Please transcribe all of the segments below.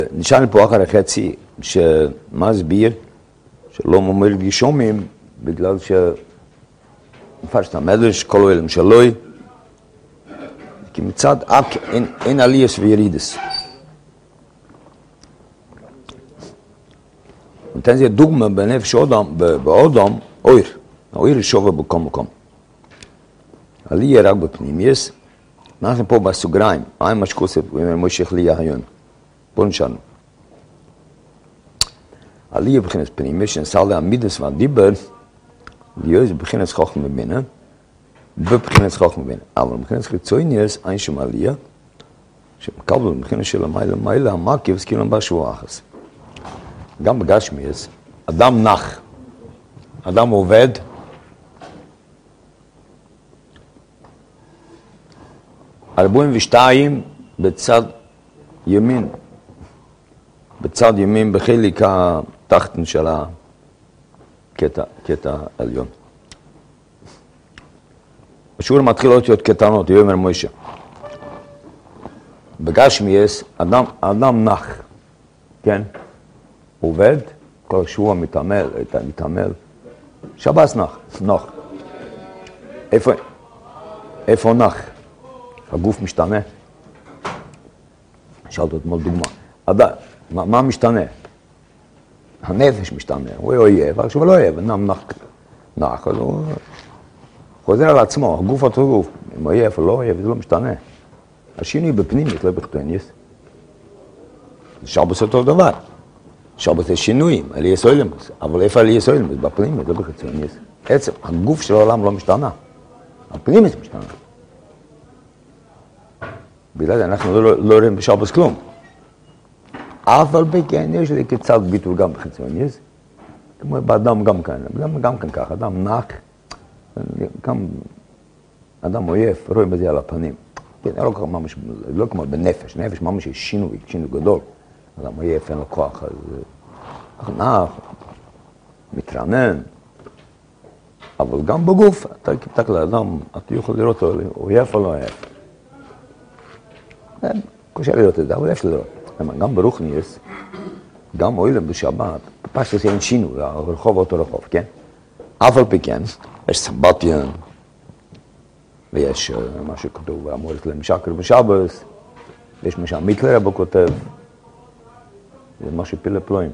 נשאר לי פה אחר החצי שמסביר שלא מרגיש שומעים בגלל מפרש את המדרש, כל העולם שלוי, כי מצד אק אין עלייס וירידס. נותן זה דוגמה בנפש באודם, אויר שווה בכל מקום. עלייה רק בפנימייס, אנחנו פה בסוגריים, מה שכוסף, מוישך לי היום. בואו נשארנו. עלייה בבחינת פנימייס, שנסל להעמידס והדיבר, להיות בבחינת חוכמה מבינה, בבחינת חוכמה מבינה. אבל בבחינת חיצוניאס, אין שום עלייה, שמקבל בבחינת של המיילה, המקיף, אז כאילו בשבוע אחס. גם בגשמיאס, אדם נח, אדם עובד, ארבעים ושתיים בצד ימין, בחלק התחתון של הקטע העליון. השיעור מתחיל להיות קטנות, יאמר מוישה. בגשמיאס, אדם נח, עובד, כל שבוע מתעמל, שבס נח. איפה נח? הגוף משתנה. שאלת אתמול דוגמה. מה משתנה? הנפש משתנה. הוא אויב, עכשיו לא אויב, נח, אז הוא חוזר על עצמו, הגוף אותו גוף. אם אויב או לא אויב, זה לא משתנה. השינוי בפנימית, לא בחיצוניוס. שבס אותו דבר. שבס זה שינויים, עליית אילמוס. אבל איפה עליית אילמוס? בפנימית, לא בחיצוניוס. עצם, הגוף של העולם לא משתנה. הפנימית משתנה. בגלל זה אנחנו לא רואים בשבס כלום. אבל בכן יש לי קצת ביטול גם בחיצוניוס. כמו באדם גם כאן, גם כאן ככה, אדם נח, גם אדם אויב, רואים בזה על הפנים. לא כמו בנפש, נפש ממש יש שינוי גדול. אדם אויב, אין לו כוח, אז נח, מתרענן. אבל גם בגוף, אתה כפתק לאדם, אתה יכול לראות אויב או לא אויב. קשה לראות את זה, אבל יש לראות. גם ברוכניאס, גם אוילם בשבת, פשטוס אין שינו, רחוב אותו רחוב, כן? אף על פי כן, יש סמבטיין, ויש מה שכתוב, אמורת להם שקר בשבס, ויש מה שהמיטלר בו כותב, זה מה שפילה פלואים.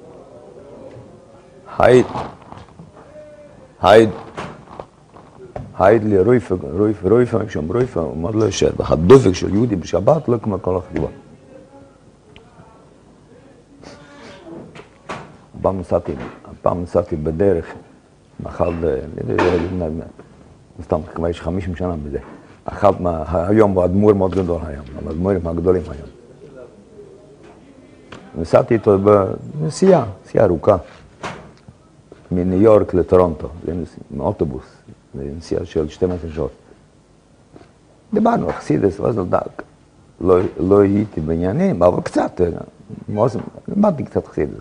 הייד לי רויפה, שם רויפה, הוא מאוד לא ישב. הדופק של יהודי בשבת לא כמו כל החטיבה. פעם נסעתי בדרך, מאחד, סתם כבר יש 50 שנה בזה. היום הוא אדמו"ר מאוד גדול היום, האדמו"רים הגדולים היום. נסעתי איתו בנסיעה ארוכה, מניו יורק לטורונטו, מאוטובוס. זה נסיעה של 12 שעות. דיברנו, חסידס, לא הייתי בעניינים, אבל קצת, למדתי קצת חסידס.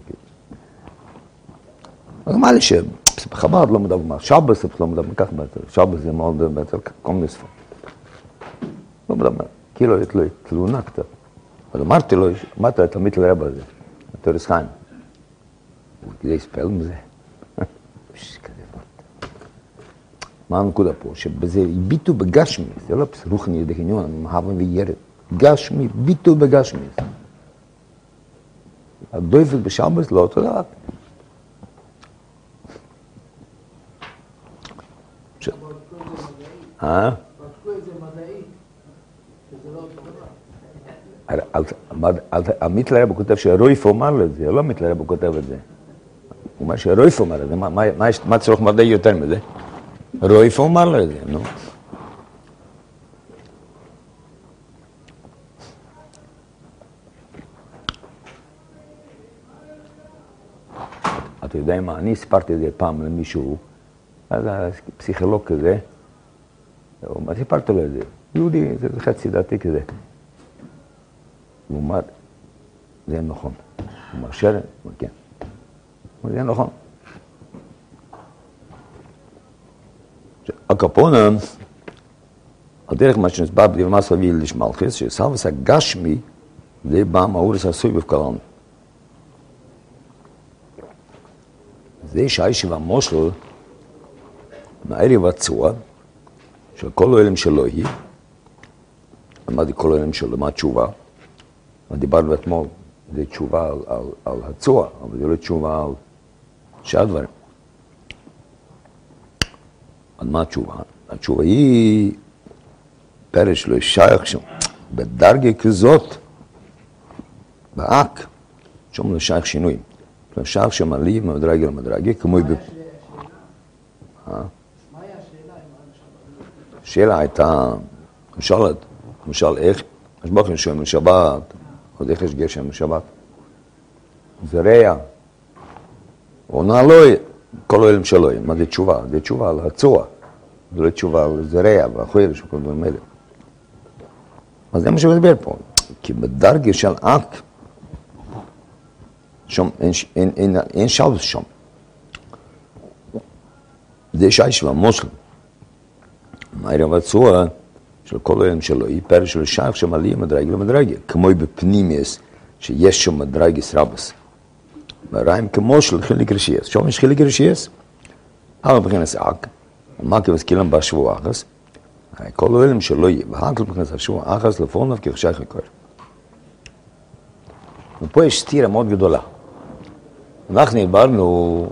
אז אמר לי שבחב"ד לא מדבר מה, שבס לא מדבר כך בעצם, שבס זה מאוד בעצם כל מיני שפות. לא מדבר, כאילו יש לו תלונה קצת. אז אמרתי לו, אמרתי לתלמיד לרב הזה, תורס חיים. הוא כדי לספל מזה. מה הנקודה פה? שבזה ביטו בגשמי, זה לא רוחני דהניון, מהווה וירד. גשמי, ביטו בגשמי. הדויפק בשבס לא אותו דבר. המיטלר הוא כותב שרויף אומר לזה, לא מיטלר הוא כותב את זה. הוא אומר שרויף אומר את זה, מה צריך מדעי יותר מזה? רויף אומר לזה, נו. אתה יודע מה, אני סיפרתי את זה פעם למישהו, אז הפסיכולוג כזה, סיפרתי לו את זה, יהודי, זה חצי דעתי כזה. הוא אומר, זה נכון. הוא אומר, שרן? הוא אומר, כן. הוא אומר, זה נכון. הקפונה, הדרך מה שנסבר בדיוק מסביל לשמלכס, שסבס הגשמי זה בא מהאורס הסוי בפקלון. זה שהישיבה מושל, מהערב הצוע, של כל העולם שלו היא, אמרתי כל העולם שלו, מה התשובה? דיברנו אתמול, זה תשובה על הצוע, אבל זה לא תשובה על שאר דברים. אז מה התשובה? התשובה היא פרש לא שייך שם, בדרגה כזאת, באק, שם לא שייך שינוי. לא שייך שם עלי ממדרגה למדרגה, כמו היא... מה היה השאלה? השאלה הייתה, למשל איך, יש בוחרים שהם בשבת, עוד איך יש גשם בשבת. זה רע. עונה לא, כל העולם שלו, מה זה תשובה? זה תשובה על הצוע. זה לא תשובה על זרע והחוירש וכל דברים האלה. אז זה מה שמדבר פה. כי בדרגה של אק, שם אין שלוס שם. זה שהישיבה מושל. מהערב הצוע של כל העולם שלו, היא פרש של שייך שם עלייה מדרגה למדרגה. כמו בפנימיוס, שיש שם מדרגס רבס. והרעים כמו של חיליק רשייס. שם יש חיליק רשייס? אבל מבחינס אק. המאקים מסכילים בשבוע אחס. כל העולם שלו יהיה. והאקל מבחינס השבוע אחס לפורנוב כחשייך הכהר. ופה יש סתירה מאוד גדולה. אנחנו דיברנו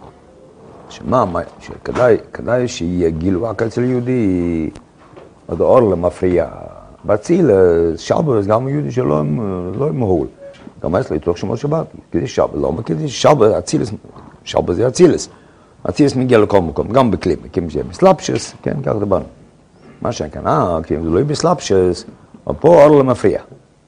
שכדאי שיהיה גילוח אצל יהודי, עוד אור למפריע. בציל, שבס, גם יהודי שלא מהול. גם אצלו יתרוך שמות שבת, כדי שבס, לא כדי שבס, אצילס, שבס זה אצילס. אצילס מגיע לכל מקום, גם בכלים, כי זה בסלאפשס, כן, כך דיברנו. מה שכאן, כי אם זה לא יהיה בסלאפשס, אבל פה אור למפריע.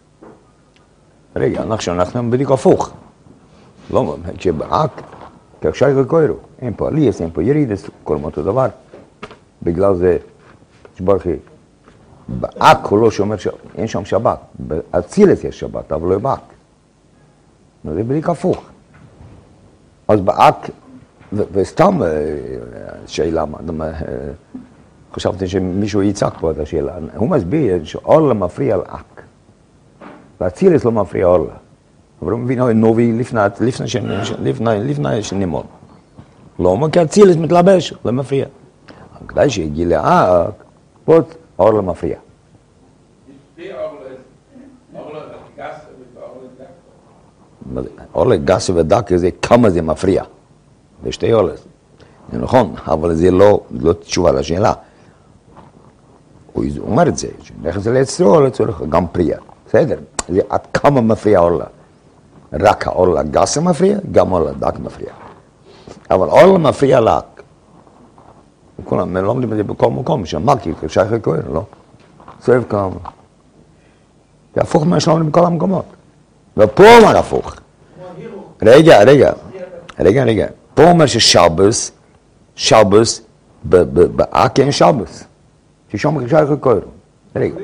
רגע, אנחנו בדיוק הפוך. לא, כשבאק, כחשייך הכהר, אין פה עליאס, אין פה ירידס, כל אותו דבר. בגלל זה, שברכי, באק הוא לא שומר, אין שם שבת. באצילס יש שבת, אבל לא באק. זה בדיוק הפוך. אז באק, וסתם שאלה, חשבתי שמישהו יצעק פה את השאלה. הוא מסביר שאורלה מפריע לאק. ואצילס לא מפריע אורלה. אבל הוא מבין, נובי לפני שנימון. לא, כי אצילס מתלבש, לא מפריע. כדאי שהגיע לאק, פה אורלה מפריע. אורלה גסה ודקה זה כמה זה מפריע. זה שתי אורלס. זה נכון, אבל זה לא תשובה לשאלה. הוא אומר את זה, שנכנס לעצרו, לצורך גם פריע. בסדר, זה עד כמה מפריע אורלה. רק האורלה גסה מפריע, גם אורלה דק מפריע. אבל אורלה מפריע לק. כולם לומדים את זה בכל מקום, שמקי, כשייך הכהר, לא? סביב כמה. זה הפוך מה שלומדים בכל המקומות. ופה אומר הפוך. רגע. פה אומר ששבס, באק אין שבס. ששום כשייך הכהר. רגע.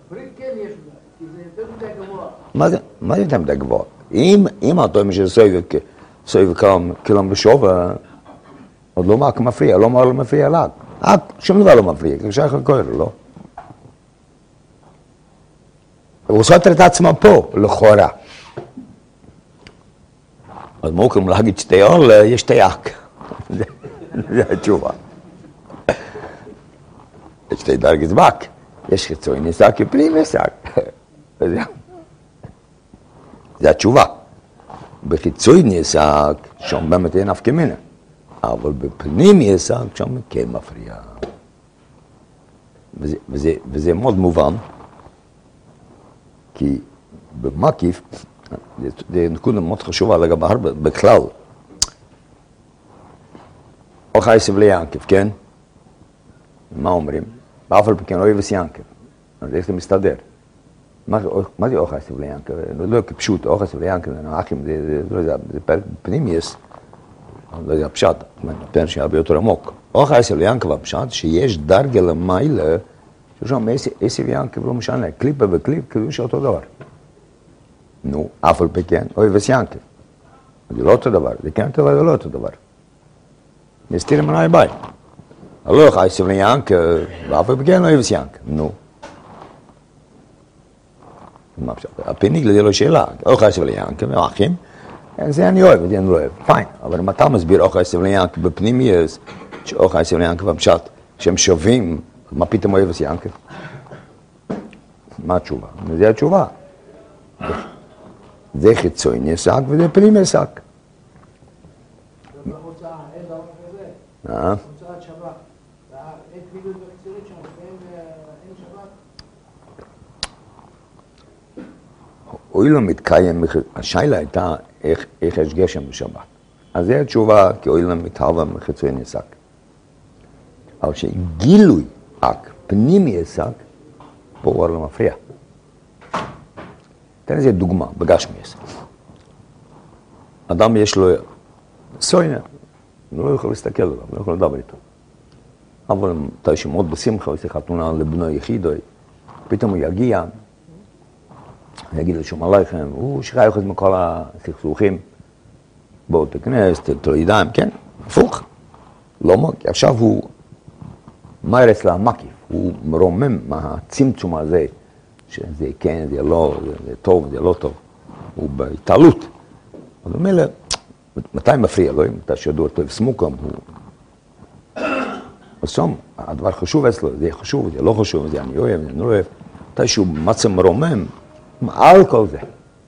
מה זה יותר מדי גבוה? אם אתה אומר שסויב כלום בשווה, עוד לא רק מפריע, לא אומר לו מפריע לק. שום דבר לא מפריע, כשייך הכהר, לא? הוא סותר את עצמו פה, לכאורה. אז מוכרים להגיד שתי אור, יש שתי אק. זה התשובה. יש שתי דרגת בק. יש חיצוי נסק ופנים נסק. זה התשובה. בחיצוי נסק, שם באמת אין אף כמינה. אבל בפנים נסק, שם כן מפריע. וזה מאוד מובן. כי במקיף, זה נקודה מאוד חשובה לגבי הרבה, בכלל. או חי סבלי ינקב, כן? מה אומרים? באף על פי כן, אוהב סיינקב. אז איך זה מסתדר? מה זה או חי סבלי ינקב? לא כפשוט, או חי סבלי ינקב, זה פנימיוס, לא זה הפשט, נותן שהרבה יותר עמוק. או חי סבלי ינקב הפשט, שיש דרגה למעלה, ששם עשב ינקב לא משנה, קליפה וקליפ, כאילו שאותו דבר. נו, אף על פי כן, אוי וסיינקב. זה לא אותו דבר, זה כן אותו דבר, זה לא אותו דבר. נסתיר מנהי ביי. הלוך, עשב ליינקב, ואף על פי כן, אוי וסיינקב. נו. הפיניגלה זה לא שאלה, אוכל סבל ינקב, אחים, זה אני אוהב, זה אני לא אוהב, פיין, אבל אם אתה מסביר אוכל סבל ינקב בפנימיות, שאוכל סבל ינקב המשט, שהם שווים, מה פתאום אוהב את ינקב? מה התשובה? זה התשובה. זה חיצון יסק וזה פנים יסק. הוצאת שבת. אין קבילות בקצירות שם, אין שבת. אוי לא מתקיים, השאלה הייתה איך יש גשם בשבת. אז זו התשובה, כי אוי לא מתהווה מחיצון יסק. אבל שגילוי פנים יסק, פה הוא לא מפריע. תן איזה דוגמה, בגשמיאס. אדם יש לו סוינה, הוא לא יכול להסתכל עליו, לא יכול לדבר איתו. אבל אתה שמות בשמחה, עושה חתונה לבנו יחידוי, פתאום הוא יגיע, יגיד לו שום עליכם, הוא שחייך את מכל הסכסוכים, בואו תכנס, תלו ידיים, כן, הפוך. לא, כי עכשיו הוא מיירס להמקיף, הוא מרומם מהצמצום הזה, שזה כן, זה לא, זה טוב, זה לא טוב, הוא בהתעלות. אז הוא אומר לה, מתי מפריע לו, אם אתה שידור טוב סמוקם, הוא... אז שם, הדבר חשוב אצלו, זה חשוב, זה לא חשוב, זה אני אוהב, זה לא אוהב. מתי שהוא מצא מרומם, על כל זה.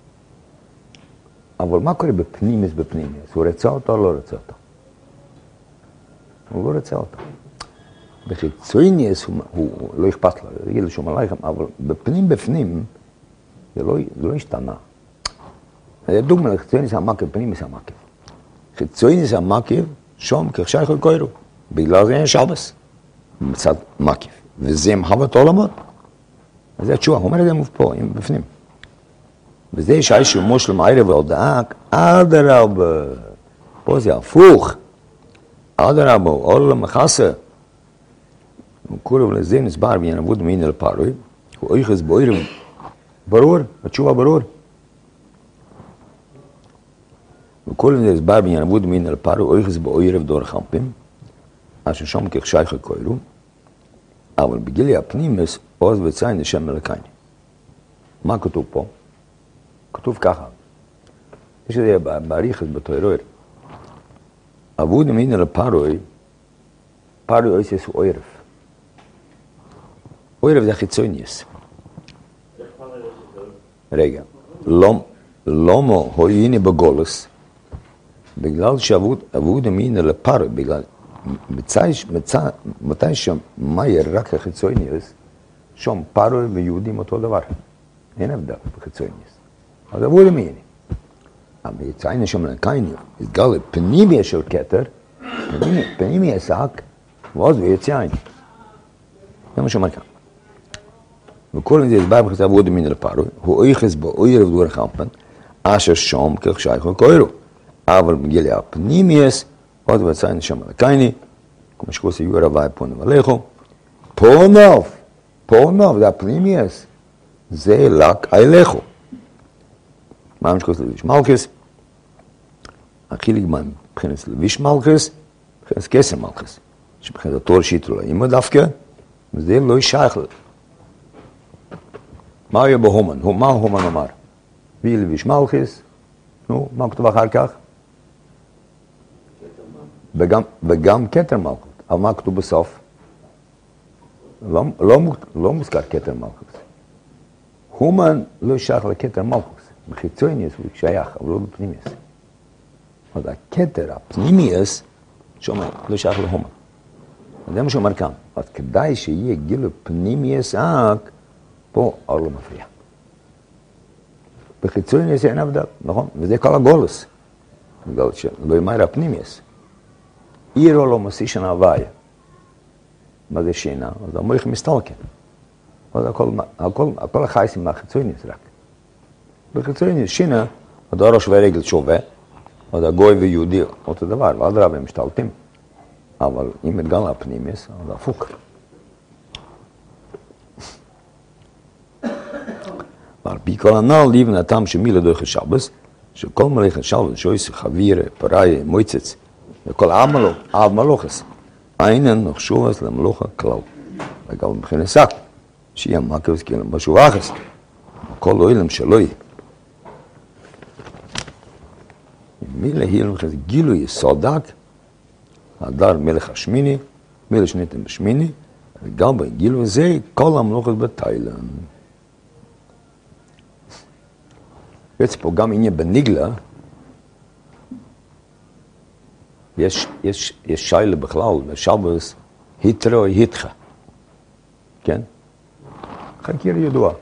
אבל מה קורה בפנימיס? הוא רצה אותו או לא רצה אותו? הוא לא רצה אותו. בחיצוניאס הוא לא אכפת לו, יגיד לו שום עליכם, אבל בפנים זה לא השתנה. זה דוגמה לחיצוניאס המקיף, פנימיס המקיף. חיצוניאס המקיף, שום כחשייך וקוירו, בגלל זה אין שבס, מצד מקיף. וזה מחוות עולמות. אז זה התשובה, הוא אומר את זה פה, בפנים. וזה שי שימוש למערב והודעה, אדרבה, פה זה הפוך, אדרבה, עולם מחסה, וכולו לזה נסבר בעניין עבוד מעין אל פרוי, הוא איכס באוירב, ברור, התשובה ברור. וכולו לזה נסבר בעניין עבוד מעין אל פרוי, הוא איכס באוירב דור חמפים, אשר שם כחשייך הקוירו, אבל בגילי הפנימס, עוז וציין לשם מלכני. מה כתוב פה? כתוב ככה, יש את זה בעריכת בתוירור, עבוד מעין אל פרוי, פרוי אויסס הוא אוירב. אוירב זה חיצוניאס. רגע, למה הויני בגולס? בגלל שעבוד מעין אל פרוי, בגלל מתי שמאיר רק החיצוניאס, שם פרוי ויהודים אותו דבר. אין הבדל בחיצוניאס. אז עבוד מעין. אבל יציינו שם לקיינו, התגלה פנימיה של כתר, פנימיה שק, ואז ויציין. זה מה שאומר כאן. וכל זה הסבר בחצי עבוד מעין אל פרוי, הוא איכס באוירב דור חמפן, אשר שם כחשייך וקוירו. אבל בגילי הפנימיאס, אז ויציין שם לקייני, כמו שכוסי יורה ואי פונב עליכו, פונב, זה הפנימיאס, זה לק אליכו. מה משכוס לביש מלכס? החיליק מה מבחינס לביש מלכס, מבחינס כסר מלכס, שבחינס התור שיתרו לאמא דווקא, וזה לא ישייך לו. מה היה בהומן? מה הומן אמר? וי לביש מלכס, נו, מה כתוב אחר כך? וגם כתר מלכות, אבל מה כתוב בסוף? לא מוזכר כתר מלכות. הומן לא שייך לכתר מלכות. בחיצוניאס הוא שייך, אבל לא בפנימיאס. אז הכתר, הפנימיאס, שאומר, לא שייך להומן. זה מה שאומר כאן. אז כדאי שיהיה גילו פנימיאס פה לא מפריע. בחיצוניאס אין הבדל, נכון? וזה כל הגולוס. בגלל שלא יאמר הפנימיאס. עירו לא מסישן הוויה. מה זה שינה? אז המוח מסתלקן. אז הכל החייסים מהחיצוניאס רק. בחיצוניאס שינה, הדור שווה רגל שווה, אז הגוי ויהודי אותו דבר, ואדרבה הם משתלטים. אבל אם התגלה הפנימיאס, אז הפוך. ועל פי כל הנ"ל ליבן הטעם שמילה דרך השבס, שכל מלאכת שבס, שויס, חביר, פראי, מויצץ, וכל מלוכס, אינן נחשובס למלוכה כלל. וגם מבחינת שק, שיהיה מקרס כאילו משהו אחס. כל אוילם שלוי. מילה הילם חז גילוי סודק, הדר מלך השמיני, מילה שניתם בשמיני, וגם בגילוי זה כל המלוכת בתאילן. יש פה גם עניין בניגלה, יש שיילה בכלל, בשבוס, היתרה או היתחה. כן? חקיר ידוע.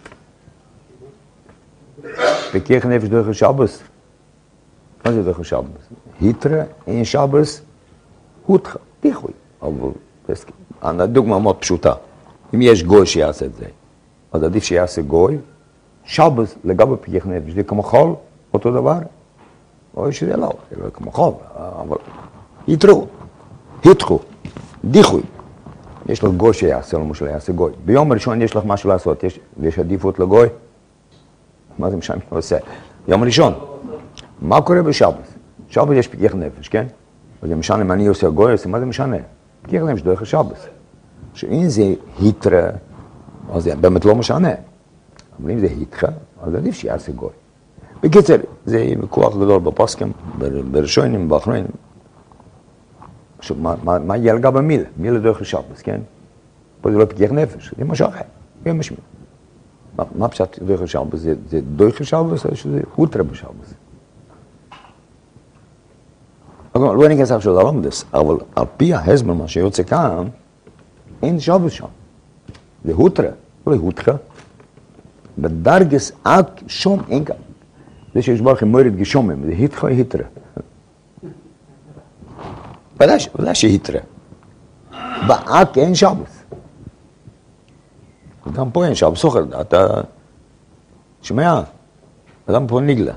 פיקח נפש דרך השבוס. מה זה דרך השבוס? היתרה, אין שבוס, הותחה, דיחוי. אבל דוגמה מאוד פשוטה. אם יש גוי שיעשה את זה, אז עדיף שיעשה גוי, שבוס לגבי פיקח נפש, זה כמו חול, אותו דבר, או שזה לא, זה לא כמו חול, אבל יתרו, היתחו, דיחוי. יש לך גוי שיעשה, למשל יעשה גוי. ביום הראשון יש לך משהו לעשות, יש עדיפות לגוי. מה זה משנה עושה? יום הראשון. מה קורה בשבת? שבת יש פיקח נפש, כן? וזה משנה אם אני עושה גוי, מה זה משנה? פיקח נפש דרך השבת. שאם זה היתרה, אז זה באמת לא משנה. אבל אם זה היתחה, אז עדיף שיעשה גוי. בקיצר, זה ויכוח גדול בפוסקים, בראשונים, באחרונים. עכשיו, מה יהיה לגבי מילה? מילה דרך השבת, כן? פה זה לא פיקח נפש, זה משהו אחר, זה משמע. מה פשט דרך השבת? זה דרך השבת או שזה הותרה בשבת? לא ניכנס עכשיו ללמדס, אבל על פי ההסבר, מה שיוצא כאן, אין שבת שם. זה הותרה, לא הותרה. בדרגס עד שום אין כאן. זה שיש ברוך מורד גשומם, זה היתחה היתרה. ודאי שהיתרה. באק אין שבת. גם פה אין שבת, סוחר, אתה שומע? אדם פה נגלה.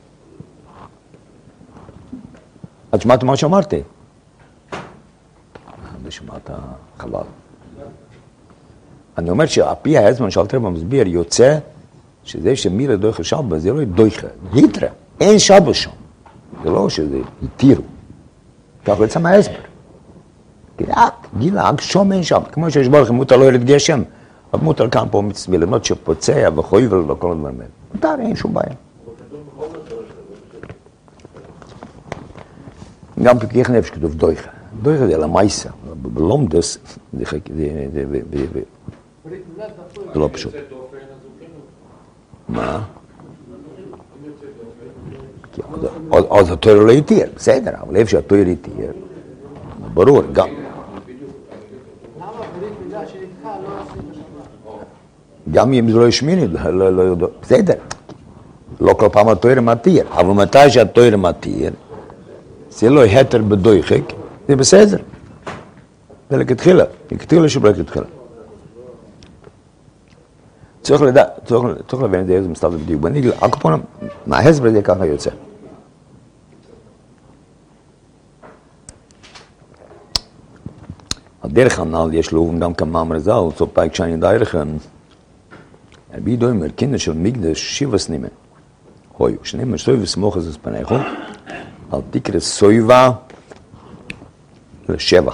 את שמעת מה שאמרתי? אני שמעת חבל. אני אומר שהפי ההזמן שאלתר במסביר יוצא שזה שמילה דויכה שבת, זה לא דויכה, היתרה, אין שבת שם. זה לא שזה התירו. ככה יצא מההסבר. גילה, שום אין שבת. כמו שיש ברוך מותר לא ירד גשם, אבל מותר כאן פה מלמוד שפוצע וחויבל וכל הדברים האלה. מותר, אין שום בעיה. גם פיקח נפש כתוב דויכה. דויכה זה למייסה. בלומדס זה לא פשוט. מה? אז התורה לא יתיר, בסדר, אבל איפה שהתורה יתיר, ברור, גם. למה ברית מילה שאיתך לא עושים בשבת? גם אם זה לא ישמיני, בסדר. לא כל פעם התורה מתיר, אבל מתי שהתורה מתיר, זה לא היתר בדויחק, זה בסדר. זה לכתחילה, לכתחילה שבלכתחילה. צריך לדעת, צריך להבין את זה, איזה מסתבר בדיוק. בניגלה, הקופון, מההסבר זה ככה יוצא. הדרך הנ"ל יש לו גם כמאמר ז"ל, so פייק שאני דיירכן, רבי יהודה אומר, קינדר של מקדש שבע סנימן. הוי, שנאמר סויבה סמוכת את פניכו, אל תקרא סויבה לשבע.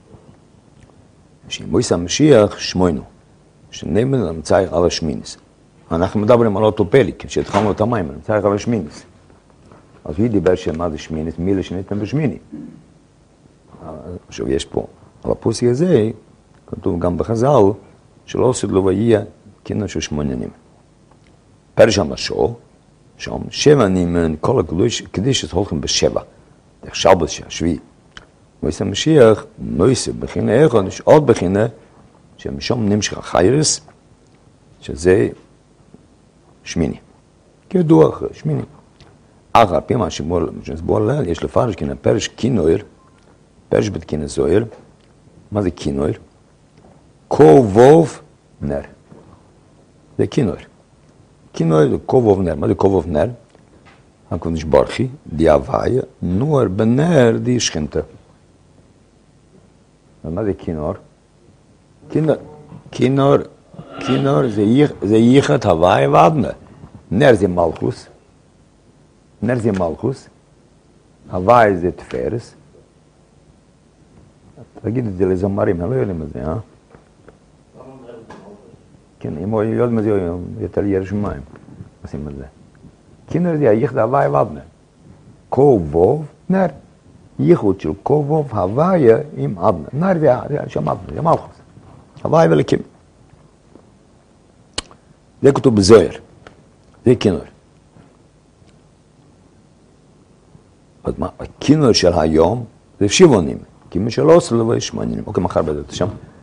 שמויס המשיח שמוינו. שנאמר למצאי על השמינס. אנחנו מדברים על אותו פרק, כשהתחלנו את המים, למצאי על השמינס. אז היא דיבר שמה זה שמינס, מילה שניתן בשמיני. עכשיו יש פה, על הפוסק הזה, כתוב גם בחז"ל, שלא עושה לו ויהיה כינר של 8 נימן. פרש המשו, שם 7 נימן, כל הקדיש הולכים בשבע. דרך שבס שהשביעי. מויס המשיח, מויס בחינה אחד, יש עוד בחינה, שמשום נמשך החיירס, שזה שמיני. כידוע אחרי, שמיני. אך על פי מה שנסבור ליל, יש לפרש כנה פרש כינויר, פרש בית כנה זויר. מה זה כינויר? קובוב נר. זה כינויר. כינויר זה קובוב נר. מה זה קובוב נר? הקודש ברכי, די הוויה, נוער בנר די שכינתה. מה זה כינור? כינור זה ייחד הוואי ועדנה. נר זה מלכוס. נר זה מלכוס. הוואי זה תפארס. תגיד את זה לזמרים, אני לא יודעים את זה, אה? כן, אם הוא יודע מה זה, יותר ירא שמיים, עושים את זה. כינור זה היחד הוויה ואבנה. קו ווב, נר. ייחוד של קו ווב הוויה עם אבנה. נר זה שם אבנה, זה מלכוס. הוויה ולקים. זה כתוב בזוהר. זה כינור. אז מה, הכינור של היום זה שבעונים. כי מי שלא עושה לו יש מעניינים. אוקיי, מחר בעזרת השם.